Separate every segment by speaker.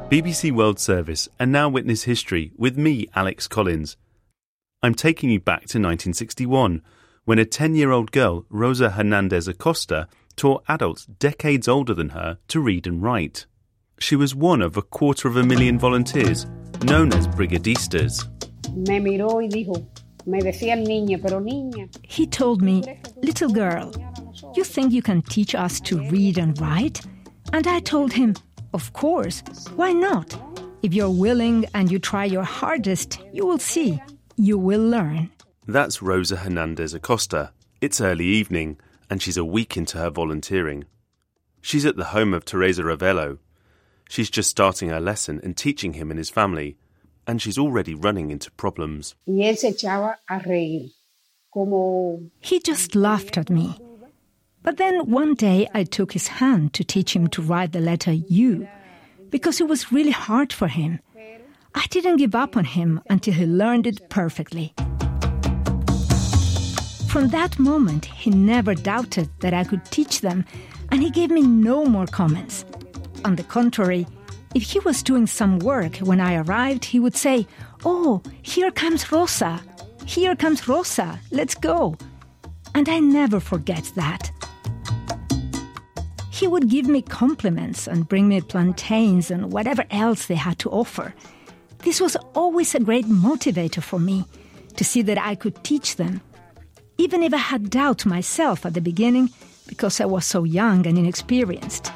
Speaker 1: BBC World Service and Now Witness History with me, Alex Collins. I'm taking you back to 1961, when a 10-year-old girl, Rosa Hernandez Acosta, taught adults decades older than her to read and write. She was one of 250,000 volunteers, known as brigadistas.
Speaker 2: Me miró y dijo, me decían niña, pero niña.
Speaker 3: He told me, "Little girl, you think you can teach us to read and write?" And I told him, "Of course, why not? If you're willing and you try your hardest, you will see. You will learn."
Speaker 1: That's Rosa Hernandez Acosta. It's early evening, and she's a week into her volunteering. She's at the home of Teresa Ravello. She's just starting her lesson and teaching him and his family, and she's already running into problems.
Speaker 2: Y él se echaba a reír, como...
Speaker 3: He just laughed at me. But then one day I took his hand to teach him to write the letter U, because it was really hard for him. I didn't give up on him until he learned it perfectly. From that moment, he never doubted that I could teach them, and he gave me no more comments. On the contrary, if he was doing some work when I arrived, he would say, "Oh, here comes Rosa. Here comes Rosa. Let's go." And I never forget that. He would give me compliments and bring me plantains and whatever else they had to offer. This was always a great motivator for me, to see that I could teach them. Even if I had doubt myself at the beginning, because I was so young and inexperienced.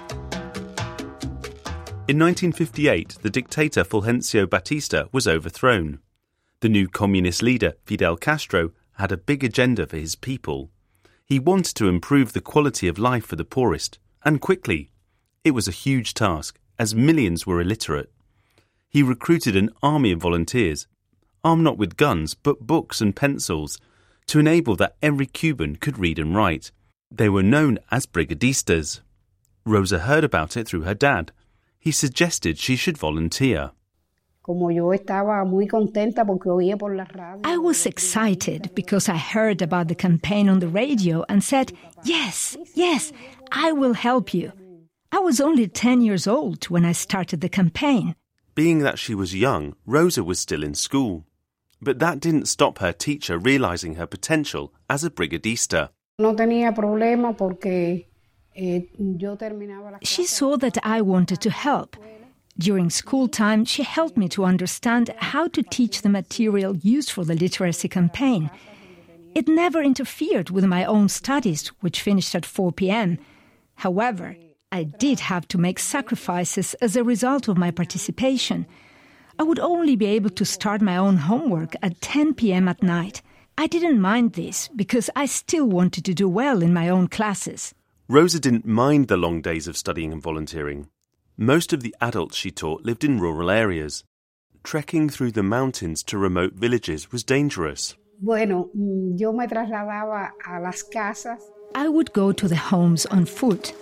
Speaker 1: In 1958, the dictator Fulgencio Batista was overthrown. The new communist leader, Fidel Castro, had a big agenda for his people. He wanted to improve the quality of life for the poorest, and quickly. It was a huge task, as millions were illiterate. He recruited an army of volunteers, armed not with guns but books and pencils, to enable that every Cuban could read and write. They were known as brigadistas. Rosa heard about it through her dad. He suggested she should volunteer.
Speaker 2: Como yo estaba muy contenta porque oía por la radio.
Speaker 3: I was excited because I heard about the campaign on the radio and said, yes, I will help you. I was only 10 years old when I started the campaign.
Speaker 1: Being that she was young, Rosa was still in school. But that didn't stop her teacher realizing her potential as a brigadista.
Speaker 2: No tenía problema porque yo terminaba la clase.
Speaker 3: She saw that I wanted to help. During school time, she helped me to understand how to teach the material used for the literacy campaign. It never interfered with my own studies, which finished at 4 p.m. However, I did have to make sacrifices as a result of my participation. I would only be able to start my own homework at 10 p.m. at night. I didn't mind this because I still wanted to do well in my own classes.
Speaker 1: Rosa didn't mind the long days of studying and volunteering. Most of the adults she taught lived in rural areas. Trekking through the mountains to remote villages was dangerous.
Speaker 2: Bueno, yo me trasladaba a las casas.
Speaker 3: I would go to the homes on foot.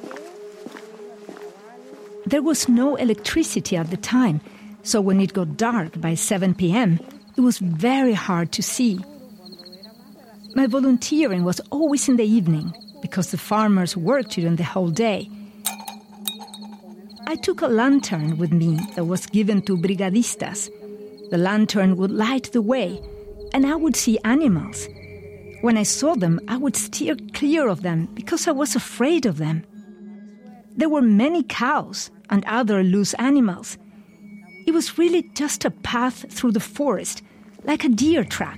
Speaker 3: There was no electricity at the time, so when it got dark by 7 p.m., it was very hard to see. My volunteering was always in the evening, because the farmers worked during the whole day. I took a lantern with me that was given to brigadistas. The lantern would light the way, and I would see animals. When I saw them, I would steer clear of them because I was afraid of them. There were many cows and other loose animals. It was really just a path through the forest, like a deer track.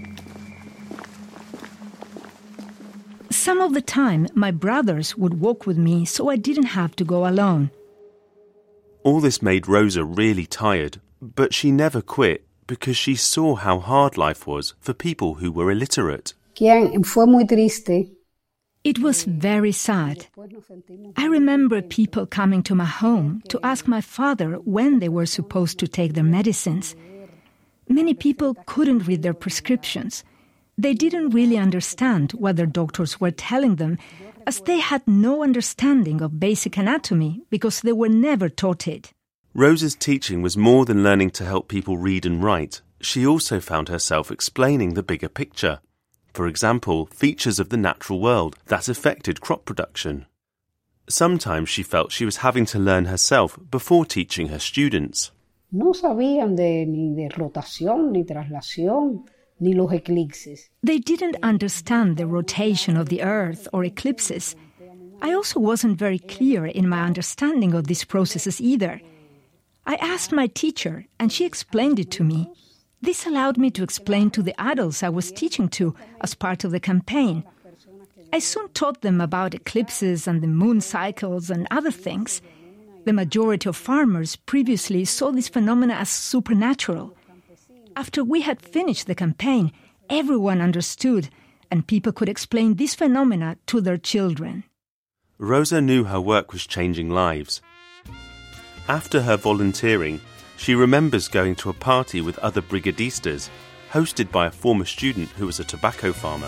Speaker 3: Some of the time, my brothers would walk with me so I didn't have to go alone.
Speaker 1: All this made Rosa really tired, but she never quit because she saw how hard life was for people who were illiterate.
Speaker 2: Fue muy triste.
Speaker 3: It was very sad. I remember people coming to my home to ask my father when they were supposed to take their medicines. Many people couldn't read their prescriptions. They didn't really understand what their doctors were telling them, as they had no understanding of basic anatomy because they were never taught it.
Speaker 1: Rosa's teaching was more than learning to help people read and write. She also found herself explaining the bigger picture. For example, features of the natural world that affected crop production. Sometimes she felt she was having to learn herself before teaching her students.
Speaker 2: No sabían ni de rotación, ni traslación, ni los eclipses.
Speaker 3: They didn't understand the rotation of the Earth or eclipses. I also wasn't very clear in my understanding of these processes either. I asked my teacher, and she explained it to me. This allowed me to explain to the adults I was teaching to as part of the campaign. I soon taught them about eclipses and the moon cycles and other things. The majority of farmers previously saw this phenomena as supernatural. After we had finished the campaign, everyone understood, and people could explain this phenomena to their children.
Speaker 1: Rosa knew her work was changing lives. After her volunteering, she remembers going to a party with other brigadistas, hosted by a former student who was a tobacco farmer.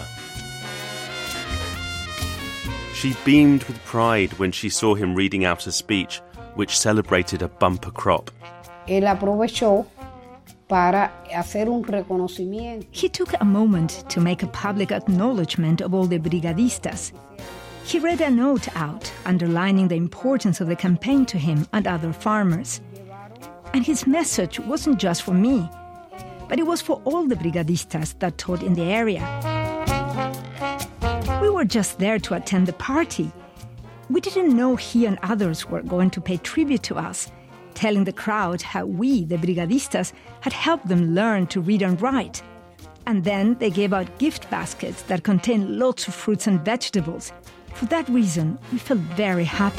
Speaker 1: She beamed with pride when she saw him reading out a speech which celebrated a bumper crop.
Speaker 2: Él aprovechó para hacer un reconocimiento.
Speaker 3: He took a moment to make a public acknowledgement of all the brigadistas. He read a note out, underlining the importance of the campaign to him and other farmers. And his message wasn't just for me, but it was for all the brigadistas that taught in the area. We were just there to attend the party. We didn't know he and others were going to pay tribute to us, telling the crowd how we, the brigadistas, had helped them learn to read and write. And then they gave out gift baskets that contained lots of fruits and vegetables. For that reason, we felt very happy.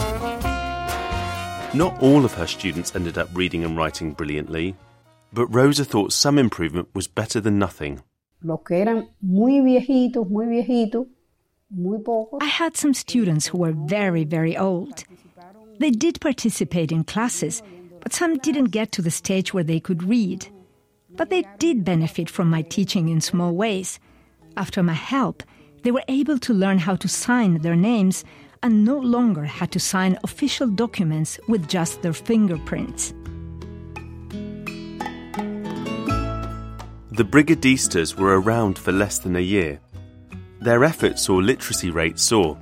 Speaker 1: Not all of her students ended up reading and writing brilliantly, but Rosa thought some improvement was better than nothing.
Speaker 2: Los que eran muy viejitos, muy pocos.
Speaker 3: I had some students who were very, very old. They did participate in classes, but some didn't get to the stage where they could read. But they did benefit from my teaching in small ways. After my help, they were able to learn how to sign their names and no longer had to sign official documents with just their fingerprints.
Speaker 1: The brigadistas were around for less than a year. Their efforts saw literacy rates soar.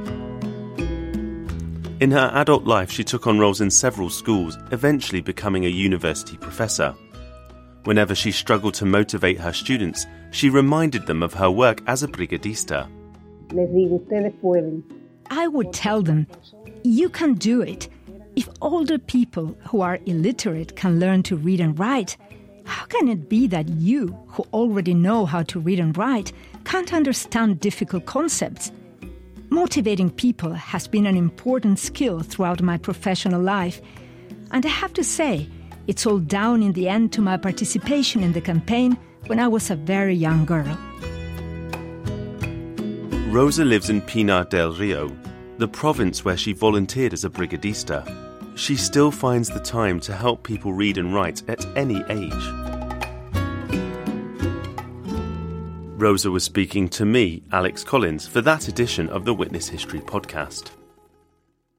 Speaker 1: In her adult life, she took on roles in several schools, eventually becoming a university professor. Whenever she struggled to motivate her students, she reminded them of her work as a brigadista.
Speaker 2: Les digo, ustedes pueden.
Speaker 3: I would tell them, you can do it. If older people who are illiterate can learn to read and write, how can it be that you, who already know how to read and write, can't understand difficult concepts? Motivating people has been an important skill throughout my professional life. And I have to say, it's all down in the end to my participation in the campaign when I was a very young girl.
Speaker 1: Rosa lives in Pinar del Rio, the province where she volunteered as a brigadista. She still finds the time to help people read and write at any age. Rosa was speaking to me, Alex Collins, for that edition of the Witness History podcast.